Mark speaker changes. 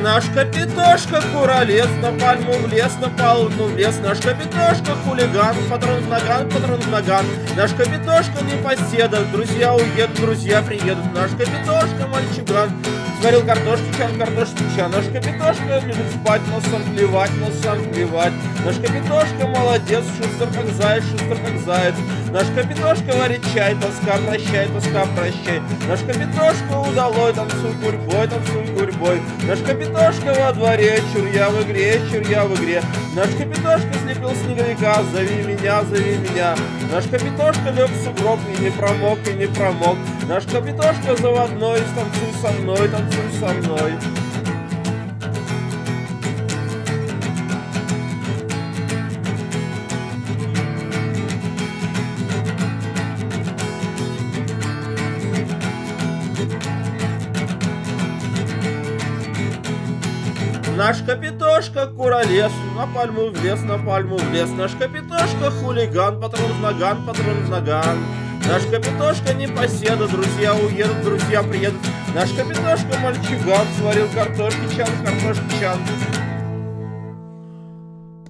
Speaker 1: Наш капитошка куролез, на пальму в лес, на пальму в лес. Наш капитошка хулиган, патрон в наган, патрон в наган. Наш капитошка непоседа, друзья уедут, друзья приедут. Наш капитошка мальчуган, сварил картошки чан, картошки чан. Наш капитошка любит спать, но сам плевать, но сам плевать. Наш капитошка молодец, шустр как заяц, шустр как заяц. Наш капитошка варит чай, тоска прощай, тоска прощай. Наш капитошка удалой, танцуй гурьбой, танцуй гурьбой. Наш капитошка во дворе, чурья в игре, чурья в игре. Наш капитошка слепил снеговика, зови меня, зови меня. Наш капитошка лег в сугроб и не промок, и не промок. Наш капитошка заводной, танцуй со мной, танцуй со мной. Наш капитошка куролез, на пальму в лес, на пальму в лес. Наш капитошка хулиган, патрон в наган, патрон в наган. Наш капитошка непоседа, друзья уедут, друзья приедут. Наш капитошка мальчуган, сварил картошки чан, картошки чан.